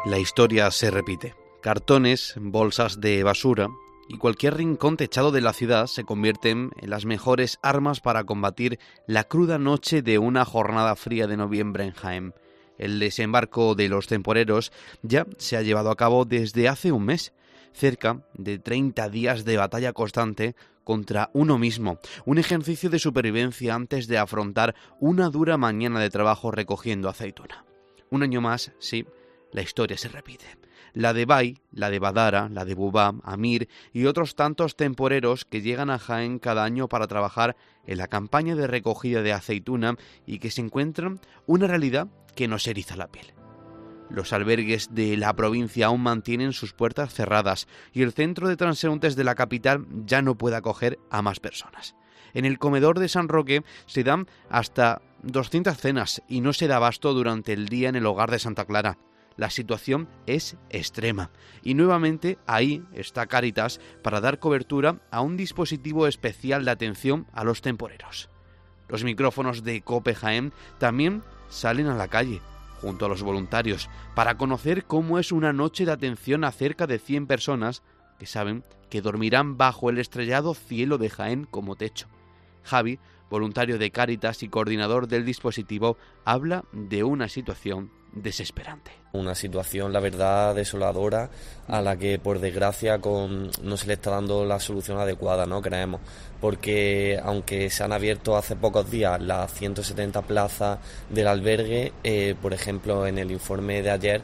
La historia se repite. Cartones, bolsas de basura y cualquier rincón techado de la ciudad se convierten en las mejores armas para combatir la cruda noche de una jornada fría de noviembre en Jaén. El desembarco de los temporeros ya se ha llevado a cabo desde hace un mes. Cerca de 30 días de batalla constante contra uno mismo, un ejercicio de supervivencia antes de afrontar una dura mañana de trabajo recogiendo aceituna. Un año más, sí, la historia se repite. La de Bai, la de Badara, la de Bubá, Amir y otros tantos temporeros que llegan a Jaén cada año para trabajar en la campaña de recogida de aceituna y que se encuentran una realidad que nos eriza la piel. Los albergues de la provincia aún mantienen sus puertas cerradas y el centro de transeúntes de la capital ya no puede acoger a más personas. En el comedor de San Roque se dan hasta 200 cenas y no se da abasto durante el día en el hogar de Santa Clara. La situación es extrema y nuevamente ahí está Cáritas para dar cobertura a un dispositivo especial de atención a los temporeros. Los micrófonos de COPE Jaén también salen a la calle junto a los voluntarios para conocer cómo es una noche de atención a cerca de 100 personas que saben que dormirán bajo el estrellado cielo de Jaén como techo. Javi, voluntario de Cáritas y coordinador del dispositivo, habla de una situación desesperante. Una situación, la verdad, desoladora, a la que por desgracia no se le está dando la solución adecuada, ¿no? Creemos, porque aunque se han abierto hace pocos días las 170 plazas del albergue, por ejemplo, en el informe de ayer,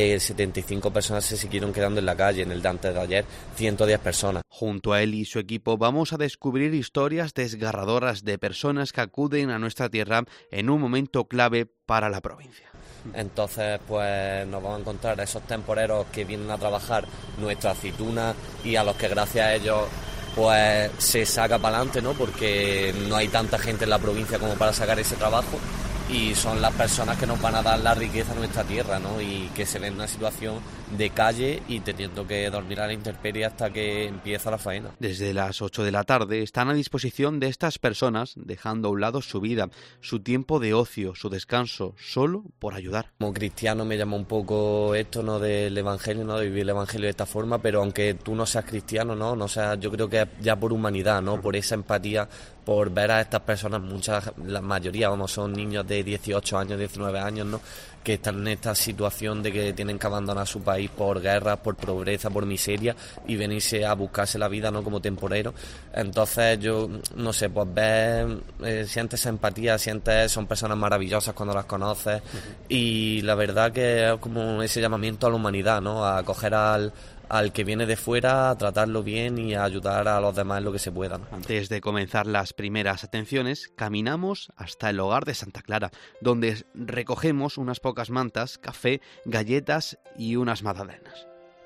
75 personas se siguieron quedando en la calle, en el de antes de ayer, 110 personas. Junto a él y su equipo vamos a descubrir historias desgarradoras de personas que acuden a nuestra tierra en un momento clave para la provincia. Entonces, pues nos vamos a encontrar a esos temporeros que vienen a trabajar nuestra aceituna y a los que gracias a ellos pues se saca para adelante, ¿no? Porque no hay tanta gente en la provincia como para sacar ese trabajo y son las personas que nos van a dar la riqueza a nuestra tierra, ¿no? Y que se ven en una situación de calle y teniendo que dormir a la intemperie hasta que empieza la faena. Desde las 8 de la tarde están a disposición de estas personas, dejando a un lado su vida, su tiempo de ocio, su descanso, solo por ayudar. Como cristiano me llama un poco esto, ¿no? Del evangelio, ¿no? De vivir el evangelio de esta forma, pero aunque tú no seas cristiano, no seas, yo creo que ya por humanidad, ¿no? Por esa empatía, por ver a estas personas, la mayoría, son niños de 18 años, 19 años, ¿no? Que están en esta situación de que tienen que abandonar su país por guerras, por pobreza, por miseria y venirse a buscarse la vida, ¿no? Como temporero. Entonces yo, no sé, pues sientes esa empatía, son personas maravillosas cuando las conoces y la verdad que es como ese llamamiento a la humanidad, ¿no? A acoger al que viene de fuera, a tratarlo bien y a ayudar a los demás en lo que se pueda, ¿no? Antes de comenzar las primeras atenciones, caminamos hasta el hogar de Santa Clara, donde recogemos unas pocas mantas, café, galletas y unas magdalenas.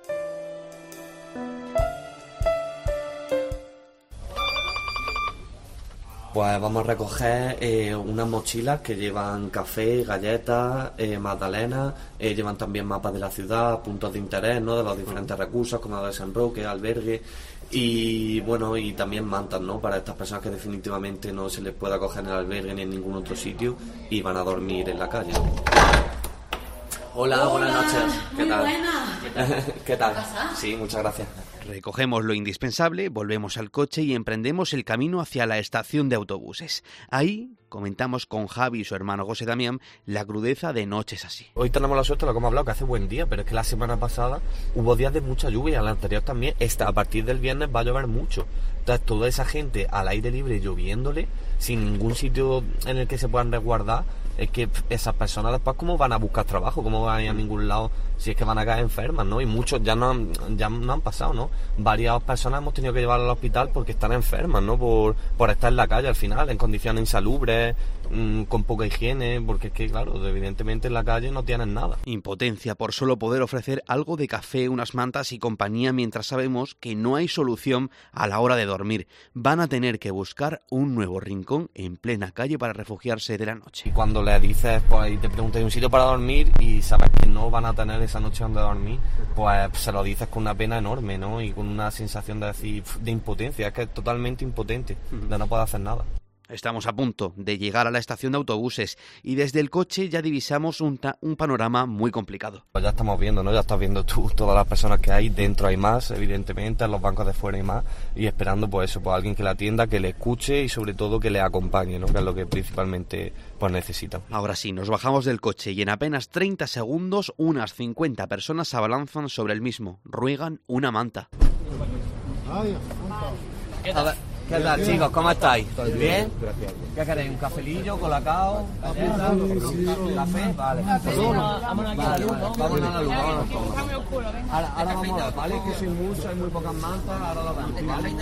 Pues vamos a recoger unas mochilas que llevan café, galletas, magdalenas, llevan también mapas de la ciudad, puntos de interés, ¿no? De los diferentes recursos, como de San Roque, albergue, y bueno, y también mantas, ¿no? Para estas personas que definitivamente no se les puede acoger en el albergue ni en ningún otro sitio y van a dormir en la calle. Hola, buenas noches. ¿Qué tal? Buena. ¿Qué tal? ¿Qué pasa? Sí, muchas gracias. Recogemos lo indispensable, volvemos al coche y emprendemos el camino hacia la estación de autobuses. Ahí comentamos con Javi y su hermano José Damián la crudeza de noches así. Hoy tenemos la suerte, lo que hemos hablado, que hace buen día, pero es que la semana pasada hubo días de mucha lluvia, la anterior también. A partir del viernes va a llover mucho. Entonces toda esa gente al aire libre lloviéndole, sin ningún sitio en el que se puedan resguardar, es que esas personas después cómo van a buscar trabajo, cómo van a ir a ningún lado, si es que van a caer enfermas, ¿no? Y muchos ya no han pasado, ¿no? Varias personas hemos tenido que llevar al hospital porque están enfermas, ¿no? Por estar en la calle al final, en condiciones insalubres, con poca higiene, porque es que, claro, evidentemente en la calle no tienen nada. Impotencia por solo poder ofrecer algo de café, unas mantas y compañía mientras sabemos que no hay solución a la hora de dormir. Van a tener que buscar un nuevo rincón en plena calle para refugiarse de la noche. Y cuando le dices, pues, y te preguntas un sitio para dormir y sabes que no van a tener esa noche donde dormir, pues se lo dices con una pena enorme, ¿no? Y con una sensación de impotencia, es que es totalmente impotente, de no poder hacer nada. Estamos a punto de llegar a la estación de autobuses y desde el coche ya divisamos un panorama muy complicado. Ya estamos viendo, ¿no? Ya estás viendo tú todas las personas que hay. Dentro hay más, evidentemente, en los bancos de fuera hay más. Y esperando, pues eso, pues alguien que la atienda, que le escuche y sobre todo que le acompañe, ¿no? Que es lo que principalmente pues necesitan. Ahora sí, nos bajamos del coche y en apenas 30 segundos unas 50 personas se abalanzan sobre el mismo. Ruegan una manta. ¿Qué tal, chicos? ¿Cómo estáis? ¿Bien? ¿Qué queréis? ¿Un cafelillo, colacao? ¿Café? Vale. Vámonos aquí a la luz, ¿no? Vámonos a la luz, vámonos todos. Ahora vamos, ¿vale? Que soy mucho, hay muy pocas mantas, ahora lo vemos, ¿vale?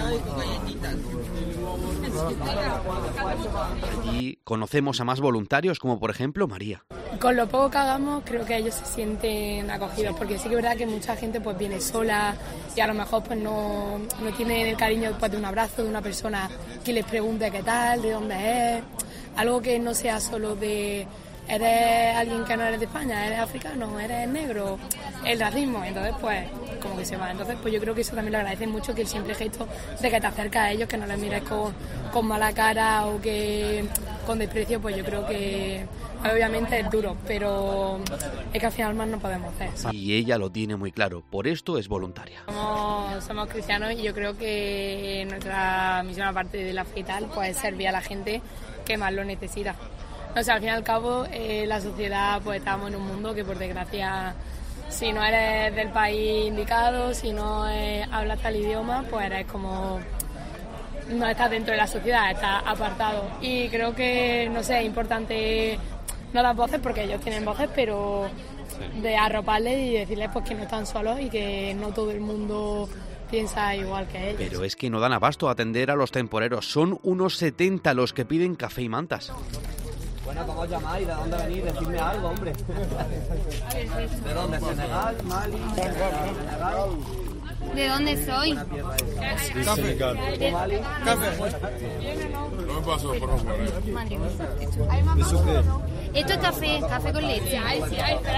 Allí conocemos a más voluntarios, como por ejemplo María. Con lo poco que hagamos, creo que ellos se sienten acogidos, porque sí que es verdad que mucha gente pues viene sola y a lo mejor pues no tienen el cariño pues, de un abrazo de una persona que les pregunte qué tal, de dónde es, algo que no sea solo de eres alguien que no eres de España, eres africano, eres negro, el racismo, entonces pues como que se va. Entonces pues yo creo que eso también lo agradecen mucho, que el simple gesto de que te acercas a ellos, que no les mires con mala cara o que con desprecio, pues yo creo que obviamente es duro, pero es que al final más no podemos hacer, ¿sabes? Y ella lo tiene muy claro, por esto es voluntaria. Somos cristianos y yo creo que nuestra misión, aparte de la fe y tal, pues es servir a la gente que más lo necesita. O sea, al fin y al cabo, la sociedad, pues estamos en un mundo que por desgracia, si no eres del país indicado, si no hablas tal idioma, pues eres como... no estás dentro de la sociedad, estás apartado. Y creo que, no sé, es importante no dar voces porque ellos tienen voces, pero de arroparles y decirles pues que no están solos y que no todo el mundo piensa igual que ellos. Pero es que no dan abasto a atender a los temporeros. Son unos 70 los que piden café y mantas. Bueno, ¿cómo os llamáis? ¿De dónde venís? Decidme algo, hombre. ¿De dónde? ¿Senegal? ¿Mali? ¿Senegal? ¿De dónde soy? Café. Café. No me paso, por favor. ¿Eso qué? Esto es café con leche. ¿Sí?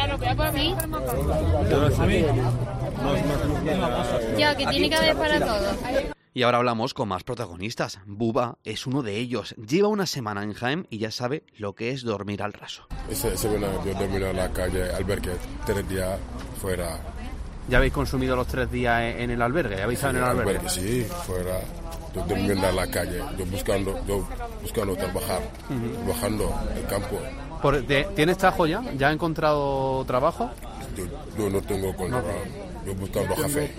Ya, que tiene que haber para todos. Y ahora hablamos con más protagonistas. Buba es uno de ellos. Lleva una semana en Jaén y ya sabe lo que es dormir al raso. Semana yo dormí en la calle, albergue, 3 días fuera. ¿Ya habéis consumido los 3 días en el albergue? ¿Habéis estado en el albergue? Sí, fuera. Yo durmiendo en la calle, yo buscando trabajar, trabajando en el campo. ¿Tienes trabajo ya? ¿Ya has encontrado trabajo? Yo no tengo contrato. Yo buscando café.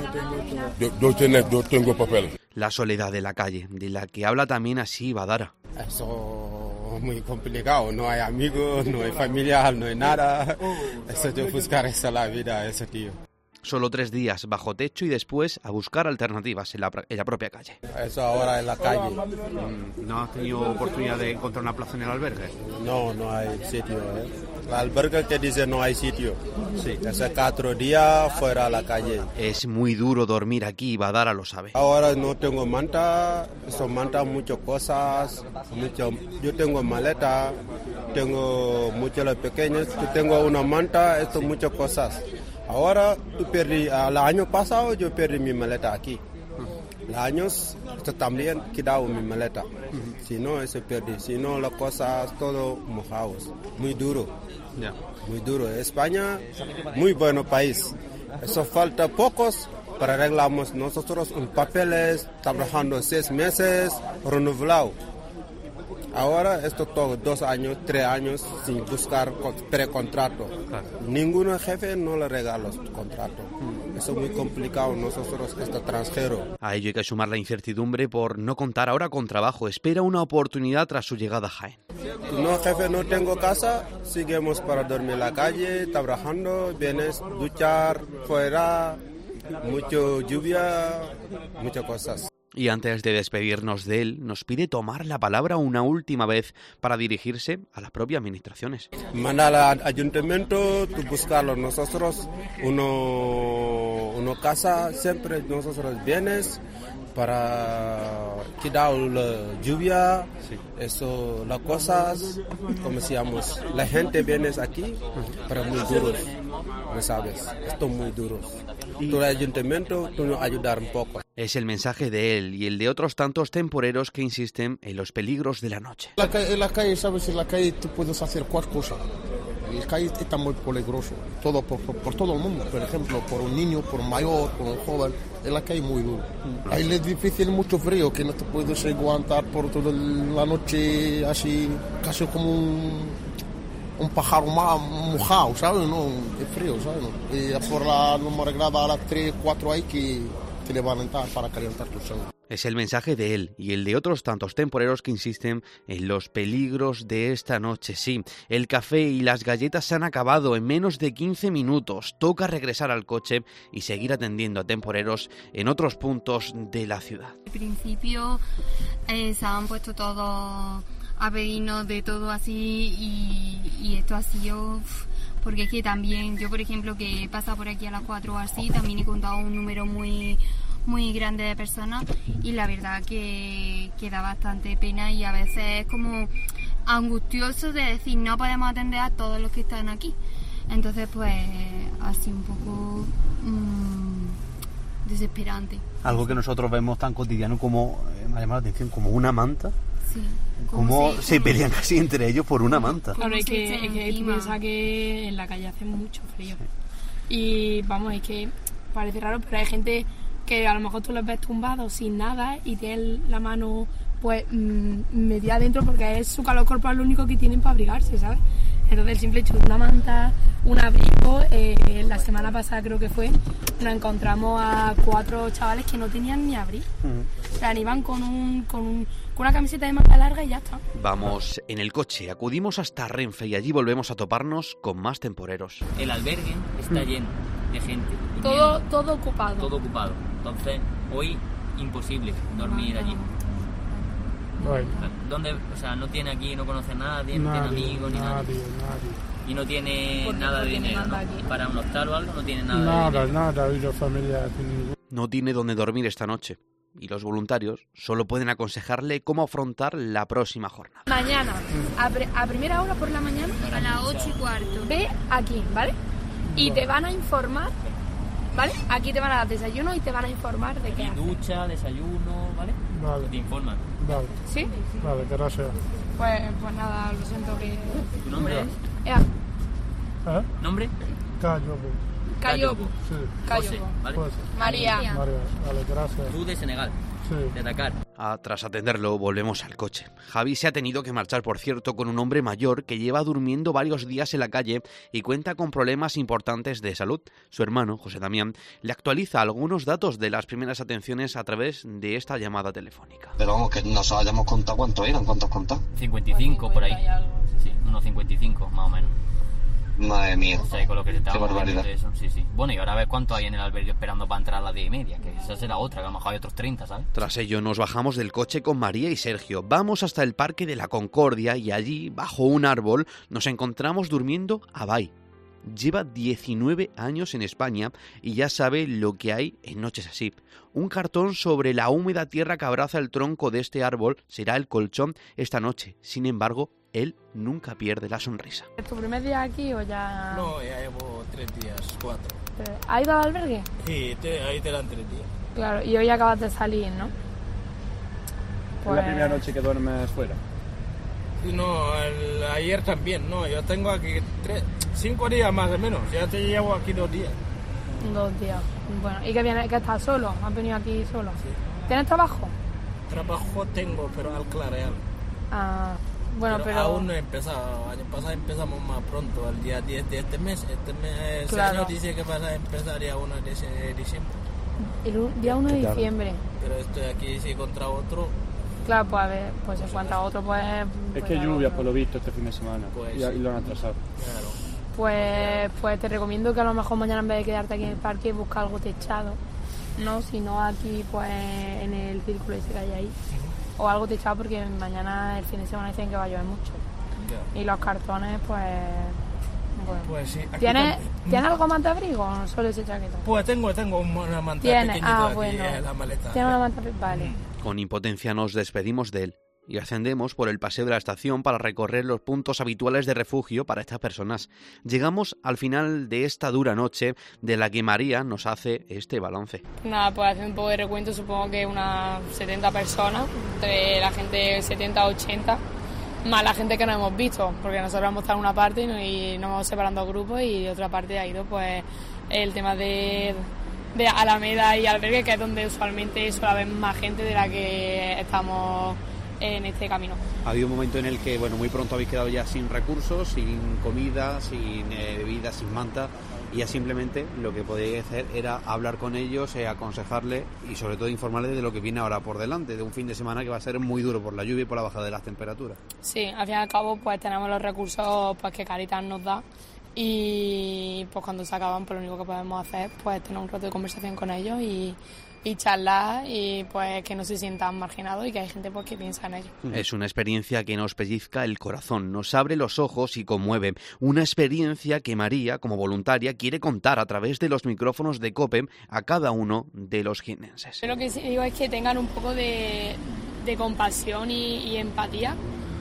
Yo tengo papel. La soledad de la calle, de la que habla también así Badara. Eso es muy complicado, no hay amigos, no hay familia, no hay nada. Eso yo buscar esa la vida, eso tío. Solo 3 días bajo techo y después a buscar alternativas en la propia calle. Eso ahora en la calle. ¿No has tenido oportunidad de encontrar una plaza en el albergue? No hay sitio. El albergue te dice no hay sitio. Sí. Hace 4 días fuera a la calle. Es muy duro dormir aquí, Badara lo sabe. Ahora no tengo manta, son mantas muchas cosas. Yo tengo maleta, tengo muchos los pequeños, yo tengo una manta, esto muchas cosas. Ahora el año pasado yo perdí mi maleta aquí. Los años también quedado mi maleta. Si no, eso perdí. Si no, las cosas todo mojados. Muy duro. Muy duro. España, muy bueno país. Eso falta pocos para arreglamos nosotros un papeles, trabajando 6 meses, renovado. Ahora esto todo 2 años, 3 años sin buscar precontrato. Claro. Ningún jefe no le regala los contratos. Eso es muy complicado nosotros este extranjero. A ello hay que sumar la incertidumbre por no contar ahora con trabajo. Espera una oportunidad tras su llegada a Jaén. No, jefe, no tengo casa. Seguimos para dormir en la calle, trabajando, vienes duchar fuera, mucho lluvia, muchas cosas. Y antes de despedirnos de él, nos pide tomar la palabra una última vez para dirigirse a las propias administraciones. Manda al ayuntamiento, tú buscarlo nosotros, uno casa, siempre nosotros vienes, para quitar la lluvia, eso, las cosas, como decíamos, la gente viene aquí, pero muy duros, ¿no sabes? Esto muy duros. Todo el ayuntamiento nos ayudar un poco. Es el mensaje de él y el de otros tantos temporeros que insisten en los peligros de la noche. En la calle, ¿sabes? En la calle tú puedes hacer cualquier cosa. En la calle está muy peligroso. Todo por todo el mundo. Por ejemplo, por un niño, por un mayor, por un joven. En la calle muy duro. Ahí es difícil, mucho frío, que no te puedes aguantar por toda la noche así, casi como un pájaro mojado, ¿sabes? ¿No? Es frío, ¿sabes? ¿No? Y por la número grada a las 3, 4 hay que te levantar para calentar tu sangre. Es el mensaje de él y el de otros tantos temporeros que insisten en los peligros de esta noche. Sí, el café y las galletas se han acabado en menos de 15 minutos. Toca regresar al coche y seguir atendiendo a temporeros en otros puntos de la ciudad. Al principio se han puesto todos a pedirnos de todo así y esto ha sido... Porque es que también, yo por ejemplo que pasa por aquí a las 4 o así, también he contado un número muy grande de personas y la verdad que da bastante pena y a veces es como angustioso de decir no podemos atender a todos los que están aquí. Entonces pues así un poco desesperante. Algo que nosotros vemos tan cotidiano como, me ha llamado la atención, como una manta. Sí. Cómo se pelean casi entre ellos por una manta. Claro, es que tú piensas que en la calle hace mucho frío. Y vamos, es que parece raro, pero hay gente que a lo mejor tú los ves tumbados sin nada y tienen la mano pues metida adentro porque es su calor corporal lo único que tienen para abrigarse, ¿sabes? Entonces el simple hecho de una manta, un abrigo, la semana pasada creo que fue, nos encontramos a 4 chavales que no tenían ni abrigo. O sea, iban con una camiseta de manga larga y ya está. Vamos en el coche, acudimos hasta Renfe y allí volvemos a toparnos con más temporeros. El albergue está lleno de gente. Todo ocupado. Todo ocupado. Entonces, hoy imposible dormir allí. Bueno. ¿Dónde? O sea, no tiene aquí, no conoce a nadie, no tiene amigos ni nada. Y no tiene nada de dinero, ¿no? Para un hostal o algo no tiene nada de dinero. Nada, y la familia no tiene dónde dormir esta noche. Y los voluntarios solo pueden aconsejarle cómo afrontar la próxima jornada. Mañana, a primera hora por la mañana, a las 8:15. Ve aquí, ¿vale? Y te van a informar, ¿vale? Aquí te van a dar desayuno y te van a informar de qué. Ducha, desayuno, ¿vale? Vale. Te informan. Vale. ¿Sí? Vale, gracias. Pues nada, lo siento que... ¿Tu nombre es? ¿Nombre? Cayobo. Sí. José, ¿vale? María. Vale, gracias. Tú de Senegal. Sí. De Dakar. Tras atenderlo, volvemos al coche. Javi se ha tenido que marchar, por cierto, con un hombre mayor que lleva durmiendo varios días en la calle y cuenta con problemas importantes de salud. Su hermano, José Damián, le actualiza algunos datos de las primeras atenciones a través de esta llamada telefónica. Pero vamos, que nos hayamos contado cuántos eran, ¿cuántos contado? 55 por ahí. Sí, unos 55 más o menos. Madre mía, o sea, con lo que se qué barbaridad. Eso, sí. Bueno, y ahora a ver cuánto hay en el albergue esperando para entrar a las 10:30, que esa será otra, que a lo mejor hay otros 30, ¿sabes? Tras ello nos bajamos del coche con María y Sergio. Vamos hasta el Parque de la Concordia y allí, bajo un árbol, nos encontramos durmiendo a Bai. Lleva 19 años en España y ya sabe lo que hay en noches así. Un cartón sobre la húmeda tierra que abraza el tronco de este árbol será el colchón esta noche. Sin embargo, él nunca pierde la sonrisa. ¿Es tu primer día aquí o ya...? No, ya llevo 3 días, 4. ¿Has ido al albergue? Sí, ahí te dan 3 días. Claro, y hoy acabas de salir, ¿no? Pues... ¿Es la primera noche que duermes fuera? No, ayer también, no. Yo tengo aquí 5 días más o menos. Ya te llevo aquí 2 días. 2 días. Bueno, ¿y que estás solo? ¿Has venido aquí solo? Sí. ¿Tienes trabajo? Trabajo tengo, pero al Clareal. Bueno, pero... aún no he empezado. Año pasado empezamos más pronto, el día 10 de este mes. Este año dice que vas a empezar día 1 de diciembre. El día 1 de diciembre. Pero estoy aquí, si contra otro... Claro, pues a ver, pues en cuanto a otro, pues... Es que lluvia, por lo visto, este fin de semana. Pues, y lo han atrasado. Claro. Pues te recomiendo que a lo mejor mañana en vez de quedarte aquí en el parque, busca algo techado, ¿no? Si no aquí, pues en el círculo ese que hay ahí. O algo techado porque mañana el fin de semana dicen que va a llover mucho. Y los cartones, pues Bueno. Pues sí. ¿Tienes algo más de abrigo o no solo ese chaquetón? Pues tengo una manta pequeñita aquí en la maleta. ¿Tienes una manta? Vale. Con impotencia nos despedimos de él y ascendemos por el paseo de la estación para recorrer los puntos habituales de refugio para estas personas. Llegamos al final de esta dura noche de la que María nos hace este balance. Nada, pues hacer un poco de recuento, supongo que unas 70 personas, entre la gente 70-80, más la gente que no hemos visto, porque nosotros hemos estado en una parte y nos vamos separando a grupos y de otra parte ha ido pues el tema de Alameda y Albergue, que es donde usualmente suele haber más gente de la que estamos en este camino. Ha habido un momento en el que, muy pronto habéis quedado ya sin recursos, sin comida, sin bebida, sin manta, y ya simplemente lo que podíais hacer era hablar con ellos, aconsejarles y sobre todo informarles de lo que viene ahora por delante, de un fin de semana que va a ser muy duro por la lluvia y por la bajada de las temperaturas. Sí, al fin y al cabo pues tenemos los recursos pues que Cáritas nos da y pues cuando se acaban pues lo único que podemos hacer pues tener un rato de conversación con ellos y charlar y pues que no se sientan marginados y que hay gente pues que piensa en ellos. Es una experiencia que nos pellizca el corazón, nos abre los ojos y conmueve. Una experiencia que María, como voluntaria, quiere contar a través de los micrófonos de COPE a cada uno de los jiennenses. Yo lo que digo es que tengan un poco de compasión y empatía,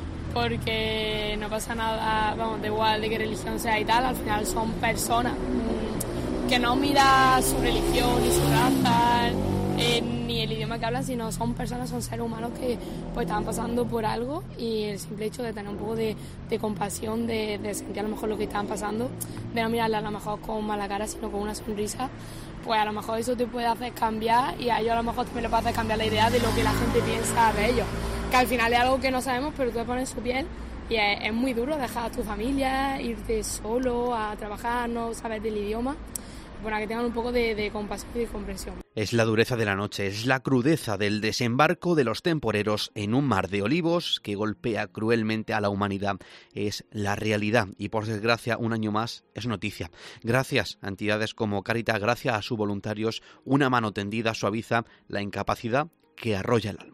porque no pasa nada, da igual de qué religión sea y tal, al final son personas que no mira su religión ni su raza ni el idioma que hablan, sino son personas, son seres humanos que pues están pasando por algo y el simple hecho de tener un poco de compasión, de sentir a lo mejor lo que están pasando, de no mirarla a lo mejor con mala cara sino con una sonrisa, pues a lo mejor eso te puede hacer cambiar y a ellos a lo mejor también le puede hacer cambiar la idea de lo que la gente piensa de ellos, que al final es algo que no sabemos, pero tú te pones en su piel y es muy duro dejar a tu familia, irte solo a trabajar, no saber del idioma. Bueno, que tengan un poco de compasión y de comprensión. Es la dureza de la noche, es la crudeza del desembarco de los temporeros en un mar de olivos que golpea cruelmente a la humanidad. Es la realidad y, por desgracia, un año más es noticia. Gracias a entidades como Cáritas, gracias a sus voluntarios, una mano tendida suaviza la incapacidad que arrolla el alma.